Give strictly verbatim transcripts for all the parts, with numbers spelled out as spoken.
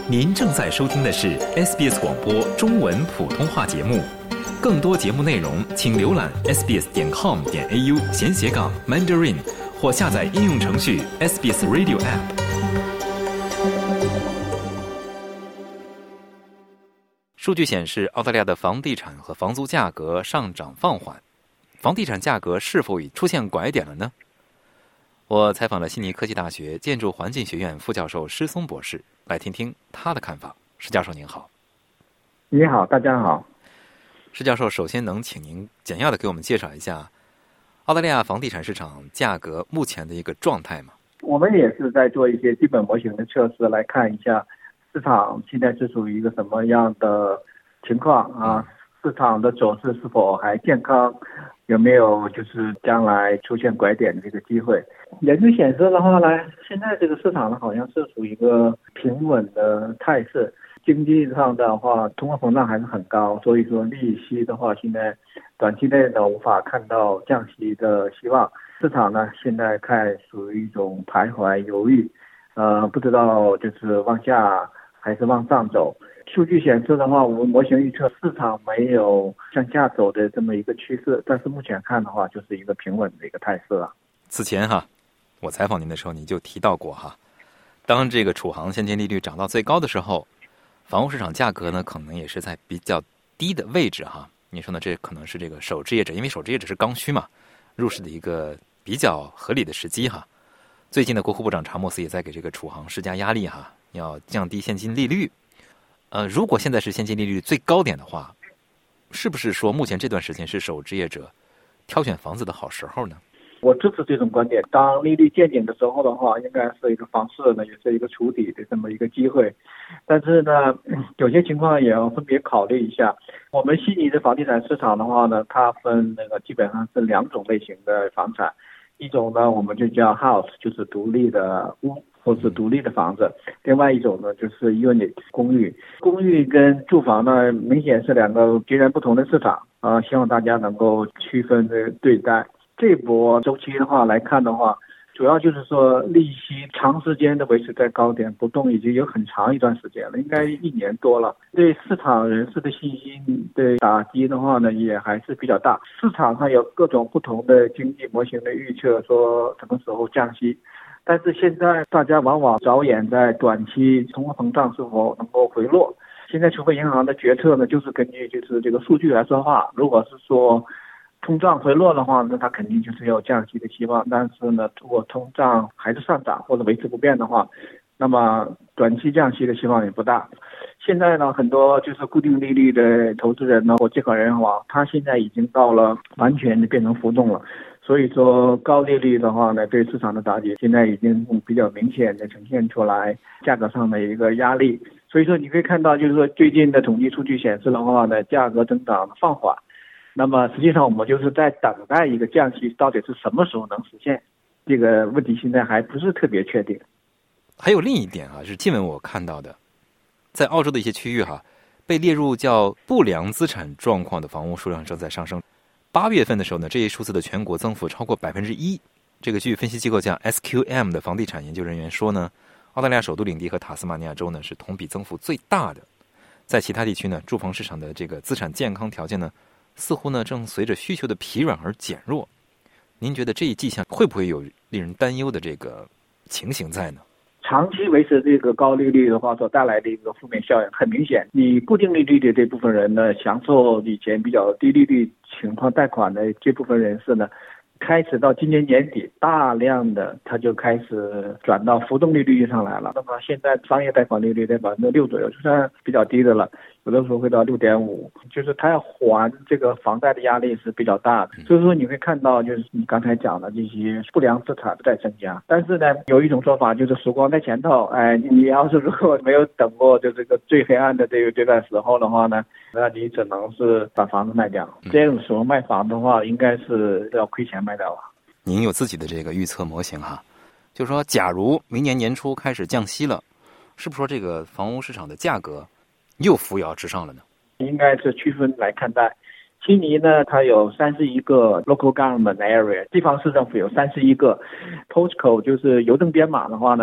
您正在收听的是 S B S 广播中文普通话节目，更多节目内容请浏览 s b s 点 com 点 a u 闲斜杠 Mandarin 或下载应用程序 S B S Radio App。数据显示，澳大利亚的房地产和房租价格上涨放缓，房地产价格是否已出现拐点了呢？我采访了悉尼科技大学建筑环境学院副教授施松博士，来听听他的看法。施教授您好。 你好，大家好。 施教授，首先能请您简要的给我们介绍一下澳大利亚房地产市场价格目前的一个状态吗？ 我们也是在做一些基本模型的测试，来看一下市场现在是属于一个什么样的情况啊？市场的走势是否还健康？有没有就是将来出现拐点的这个机会？研究显示的话呢，现在这个市场呢好像是属于一个平稳的态势。经济上的话，通货膨胀还是很高，所以说利息的话，现在短期内呢无法看到降息的希望。市场呢现在看属于一种徘徊犹豫，呃，不知道就是往下还是往上走。数据显示的话，我们模型预测市场没有向下走的这么一个趋势，但是目前看的话，就是一个平稳的一个态势了。 此前哈，我采访您的时候，你就提到过哈，当这个储行现金利率涨到最高的时候，房屋市场价格呢，可能也是在比较低的位置哈。你说呢？这可能是这个首置业者，因为首置业者是刚需嘛，入市的一个比较合理的时机哈。最近的国库部长查莫斯也在给这个储行施加压力哈，要降低现金利率。呃，如果现在是现金利率最高点的话，是不是说目前这段时间是首置业者挑选房子的好时候呢？ 我支持这种观点。当利率见顶的时候的话，应该是一个房市呢，也是一个触底的这么一个机会。但是呢，有些情况也要分别考虑一下。我们悉尼的房地产市场的话呢，它分那个基本上是两种类型的房产，一种呢我们就叫 house， 就是独立的屋或是独立的房子，另外一种呢就是 unit 公寓。公寓跟住房呢明显是两个截然不同的市场啊、呃，希望大家能够区分的对待。这波周期的话来看的话，主要就是说利息长时间的维持在高点不动，已经有很长一段时间了，应该一年多了。对市场人士的信心的打击的话呢，也还是比较大。市场上有各种不同的经济模型的预测，说什么时候降息。但是现在大家往往着眼在短期通货膨胀是否能够回落。现在储备银行的决策呢，就是根据就是这个数据来说话。如果是说通胀回落的话，那它肯定就是有降息的希望。但是呢，如果通胀还是上涨或者维持不变的话，那么短期降息的希望也不大。现在呢，很多就是固定利率的投资人呢或借款人网，他现在已经到了完全的变成浮动了。所以说高利率的话呢，对市场的打击现在已经比较明显的呈现出来，价格上的一个压力。所以说你可以看到，就是说最近的统计数据显示的话呢，价格增长放缓。那么实际上我们就是在等待一个降息到底是什么时候能实现，这个问题现在还不是特别确定。 还有另一点啊，是新闻我看到的，在澳洲的一些区域哈、啊，被列入叫不良资产状况的房屋数量正在上升。八月份的时候呢，这一数字的全国增幅超过百分之一。这个据分析机构叫 S Q M 的房地产研究人员说呢，澳大利亚首都领地和塔斯马尼亚州呢是同比增幅最大的。在其他地区呢，住房市场的这个资产健康条件呢，似乎呢正随着需求的疲软而减弱。您觉得这一迹象会不会有令人担忧的这个情形在呢？ 长期维持这个高利率的话所带来的一个负面效应很明显。你固定利率的这部分人呢，享受以前比较低利率情况贷款的这部分人士呢，开始到今年年底，大量的他就开始转到浮动利率上来了。那么现在商业贷款利率在百分之六左右，就算比较低的了，有的时候会到六点五，就是他要还这个房贷的压力是比较大的。所以说你会看到，就是你刚才讲的这些不良资产在增加。但是呢，有一种说法就是曙光在前头，哎，你要是如果没有等过就这个最黑暗的这个这段时候的话呢，那你只能是把房子卖掉。这种时候卖房的话，应该是要亏钱卖掉了。 您有自己的这个预测模型哈，就是说，假如明年年初开始降息了，是不是说这个房屋市场的价格又扶摇直上了呢？ 应该是区分来看待。悉尼呢，它有三十一个 local government area， 地方市政府有三十一个 postcode， 就是邮政编码的话呢，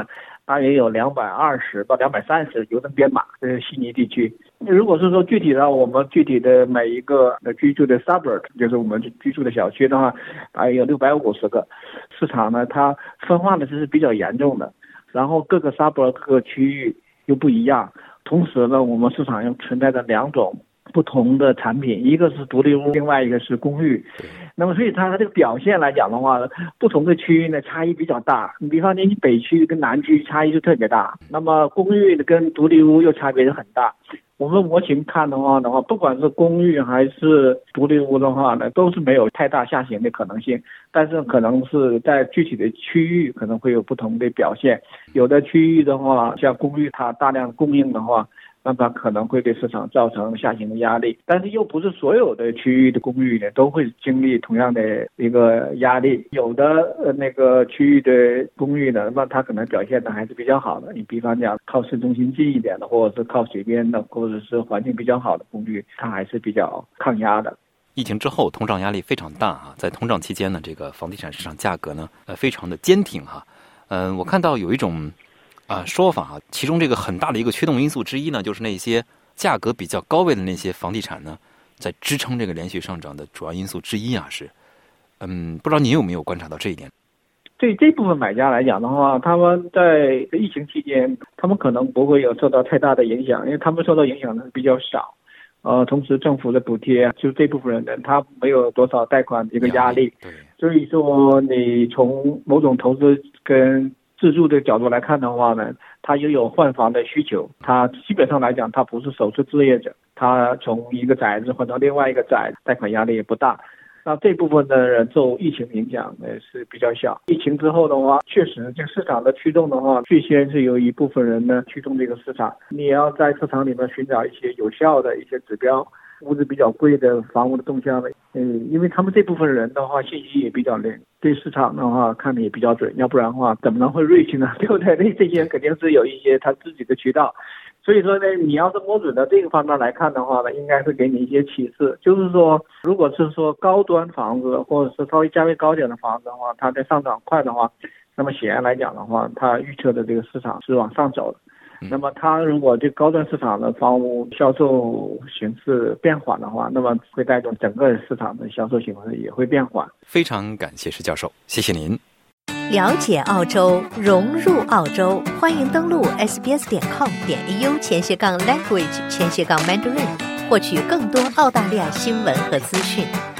大约有两百二十到两百三十邮政编码，这是悉尼地区。如果是说具体的，我们具体的每一个居住的 suburb， 就是我们居住的小区的话，大约有六百五十个。市场呢，它分化的是比较严重的，然后各个 suburb 各个区域又不一样。同时呢，我们市场又存在着两种不同的产品，一个是独立屋，另外一个是公寓。那么所以它的这个表现来讲的话，不同的区域呢差异比较大。你比方说你北区跟南区差异就特别大，那么公寓跟独立屋又差别是很大。我们模型看的话的话，不管是公寓还是独立屋的话呢，都是没有太大下行的可能性，但是可能是在具体的区域可能会有不同的表现。有的区域的话，像公寓它大量供应的话，那它可能会对市场造成下行的压力，但是又不是所有的区域的公寓呢都会经历同样的一个压力。有的呃那个区域的公寓呢，那它可能表现的还是比较好的。你比方讲靠市中心近一点的，或者是靠水边的，或者是环境比较好的公寓，它还是比较抗压的。 疫情之后，通胀压力非常大啊，在通胀期间呢，这个房地产市场价格呢，呃，非常的坚挺哈。嗯、呃，我看到有一种。啊，说法啊，其中这个很大的一个驱动因素之一呢，就是那些价格比较高位的那些房地产呢，在支撑这个连续上涨的主要因素之一啊，是，嗯，不知道您有没有观察到这一点？ 对这部分买家来讲的话，他们在疫情期间，他们可能不会有受到太大的影响，因为他们受到影响的比较少。呃，同时政府的补贴，就这部分人他没有多少贷款的一个压力。 对， 所以说你从某种投资跟自住的角度来看的话呢，他也有换房的需求，他基本上来讲他不是首次置业者，他从一个宅子换到另外一个宅，贷款压力也不大。那这部分的人受疫情影响呢是比较小。疫情之后的话，确实这个市场的驱动的话，最先是有一部分人呢驱动这个市场。你要在市场里面寻找一些有效的一些指标，屋子比较贵的房屋的动向的，嗯，因为他们这部分人的话，信息也比较灵，对市场的话看的也比较准，要不然的话怎么能会瑞气呢？对不对？那这些人肯定是有一些他自己的渠道。所以说呢，你要是摸准的这个方面来看的话呢，应该是给你一些启示，就是说，如果是说高端房子或者是稍微价位高点的房子的话，它在上涨快的话，那么显然来讲的话，它预测的这个市场是往上走的。那么它如果这高端市场的房屋销售形势变缓的话，那么会带动整个市场的销售形势也会变缓。 非常感谢施教授，谢谢您。 了解澳洲，融入澳洲，欢迎登录 s b s 点 com 点 a u 前斜杠 language 前斜杠 mandarin， 获取更多澳大利亚新闻和资讯。